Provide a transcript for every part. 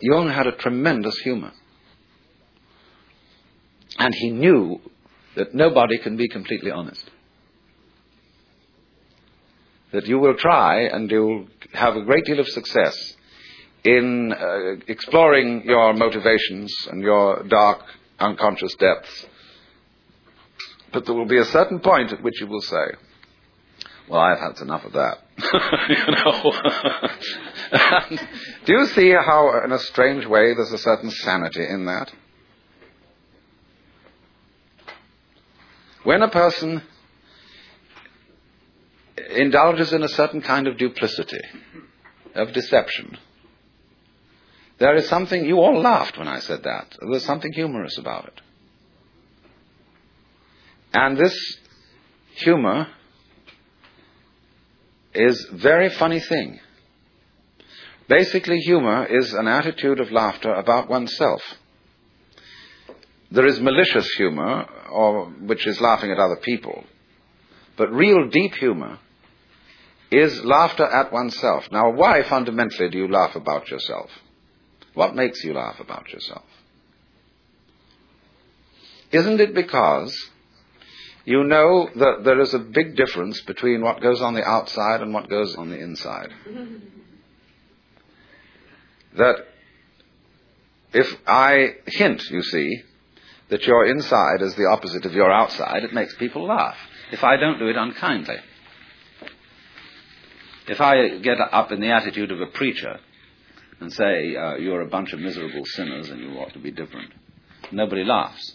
Jung had a tremendous humor. And he knew that nobody can be completely honest. That you will try and you'll have a great deal of success in exploring your motivations and your dark, unconscious depths. But there will be a certain point at which you will say, well, I've had enough of that. Do you see how, in a strange way, there's a certain sanity in that? When a person indulges in a certain kind of duplicity, of deception, there is something, you all laughed when I said that, there's something humorous about it. And this humor is a very funny thing. Basically, humor is an attitude of laughter about oneself. There is malicious humor, which is laughing at other people. But real deep humor is laughter at oneself. Now, why fundamentally do you laugh about yourself? What makes you laugh about yourself? Isn't it because you know that there is a big difference between what goes on the outside and what goes on the inside? That if I hint, you see, that your inside is the opposite of your outside, it makes people laugh. If I don't do it unkindly. If I get up in the attitude of a preacher and say, you're a bunch of miserable sinners and you ought to be different, nobody laughs.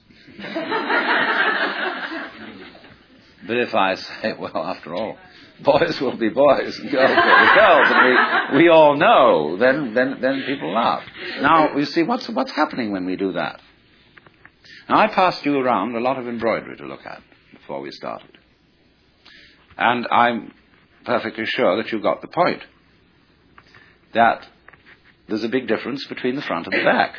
But if I say, well, after all, boys will be boys and girls will be girls, and we all know, then people laugh. Now, you see, what's happening when we do that? Now, I passed you around a lot of embroidery to look at before we started. And I'm perfectly sure that you got the point. That there's a big difference between the front and the back.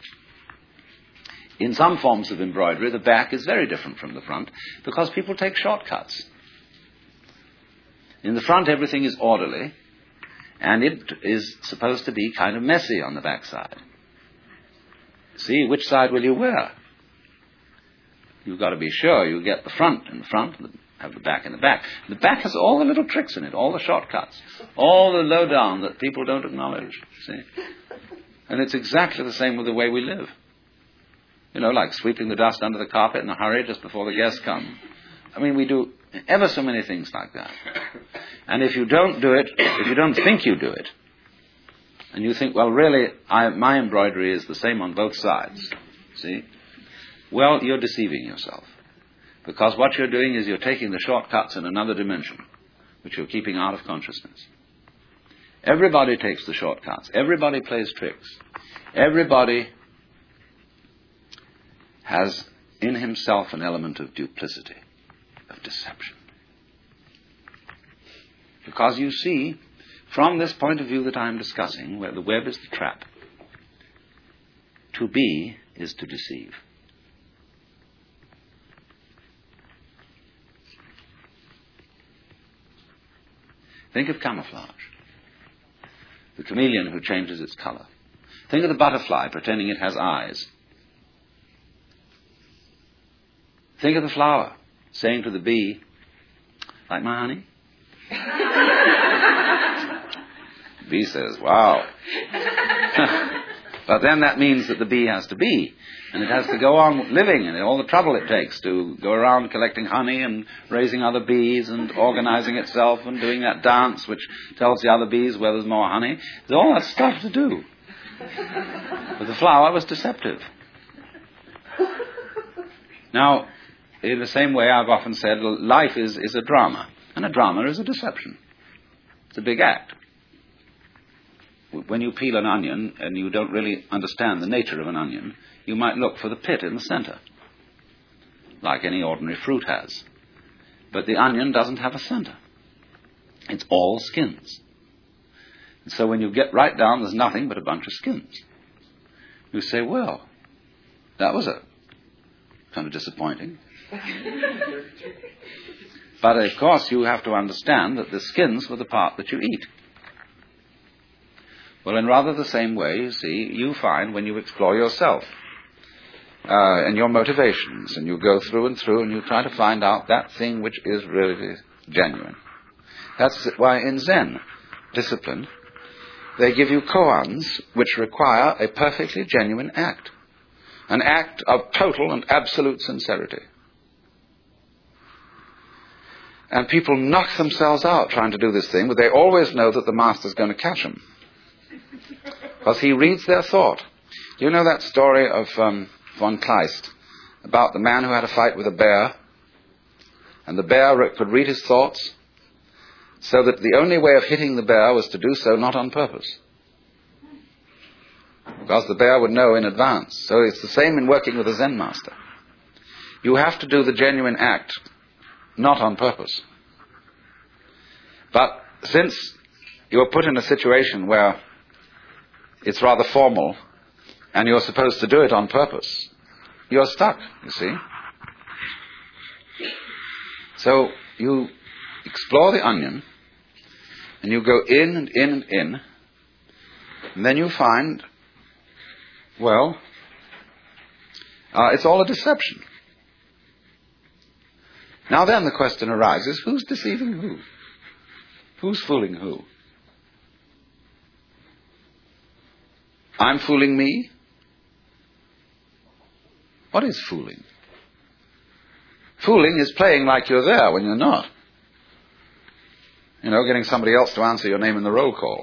In some forms of embroidery, the back is very different from the front because people take shortcuts. In the front, everything is orderly, and it is supposed to be kind of messy on the back side. See, which side will you wear? You've got to be sure you get the front in the front, and have the back in the back. The back has all the little tricks in it, all the shortcuts, all the lowdown that people don't acknowledge, see? And it's exactly the same with the way we live. You know, like sweeping the dust under the carpet in a hurry just before the guests come. I mean, we do ever so many things like that. And if you don't do it, if you don't think you do it, and you think, well, really, my embroidery is the same on both sides, see? Well, you're deceiving yourself. Because what you're doing is you're taking the shortcuts in another dimension, which you're keeping out of consciousness. Everybody takes the shortcuts. Everybody plays tricks. Everybody has in himself an element of duplicity, of deception. Because you see, from this point of view that I'm discussing, where the web is the trap, to be is to deceive. Think of camouflage, the chameleon who changes its color. Think of the butterfly pretending it has eyes. Think of the flower saying to the bee, like my honey? The bee says, wow. But then that means that the bee has to be, and it has to go on living, and all the trouble it takes to go around collecting honey and raising other bees and organizing itself and doing that dance which tells the other bees where there's more honey. There's all that stuff to do. But the flower was deceptive. Now, in the same way I've often said, life is a drama, and a drama is a deception. It's a big act. When you peel an onion and you don't really understand the nature of an onion, you might look for the pit in the center, like any ordinary fruit has. But the onion doesn't have a center. It's all skins. And so when you get right down, there's nothing but a bunch of skins. You say, well, that was a kind of disappointing. But of course you have to understand that the skins were the part that you eat. Well, in rather the same way, you see, you find when you explore yourself and your motivations, and you go through and through, and you try to find out that thing which is really genuine. That's why in Zen discipline, they give you koans which require a perfectly genuine act. An act of total and absolute sincerity. And people knock themselves out trying to do this thing, but they always know that the master's going to catch them. Because he reads their thought. Do you know that story of von Kleist about the man who had a fight with a bear, and the bear could read his thoughts, so that the only way of hitting the bear was to do so not on purpose, because the bear would know in advance. So it's the same in working with a Zen master. You have to do the genuine act not on purpose. But since you're put in a situation where it's rather formal and you're supposed to do it on purpose, you're stuck, you see. So you explore the onion, and you go in and in and in, and then you find, well, it's all a deception. Now then the question arises, who's deceiving who? Who's fooling who? I'm fooling me? What is fooling? Fooling is playing like you're there when you're not. You know, getting somebody else to answer your name in the roll call.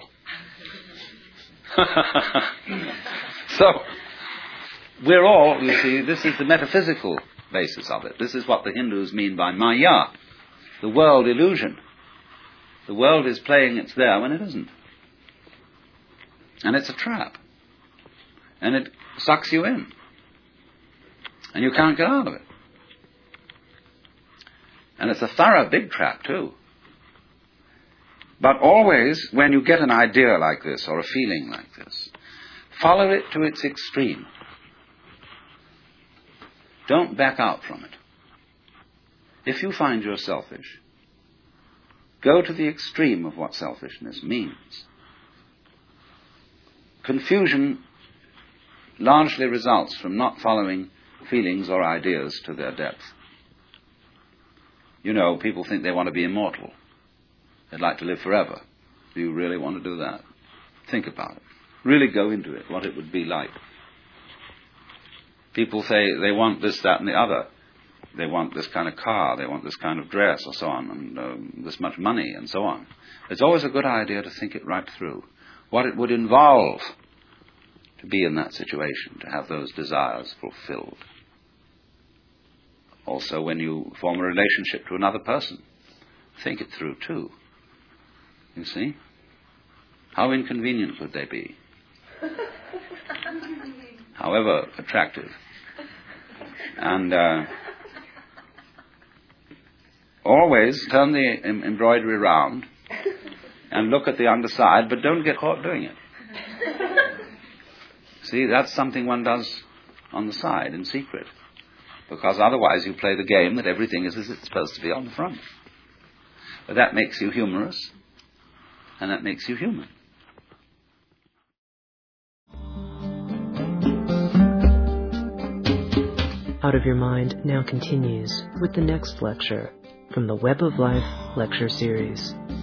So, we're all, you see, this is the metaphysical basis of it. This is what the Hindus mean by Maya, the world illusion. The world is playing it's there when it isn't. And it's a trap. And it sucks you in. And you can't get out of it. And it's a thorough big trap too. But always, when you get an idea like this, or a feeling like this, follow it to its extreme. Don't back out from it. If you find you're selfish, go to the extreme of what selfishness means. Confusion largely results from not following feelings or ideas to their depth. You know, people think they want to be immortal. They'd like to live forever. Do you really want to do that? Think about it. Really go into it, what it would be like. People say they want this, that, and the other. They want this kind of car, they want this kind of dress, or so on, and this much money, and so on. It's always a good idea to think it right through. What it would involve to be in that situation, to have those desires fulfilled. Also, when you form a relationship to another person, think it through too. You see? How inconvenient could they be? However attractive. And always turn the embroidery round and look at the underside, but don't get caught doing it. See, that's something one does on the side, in secret. Because otherwise you play the game that everything is as it's supposed to be on the front. But that makes you humorous, and that makes you human. Out of Your Mind now continues with the next lecture from the Web of Life lecture series.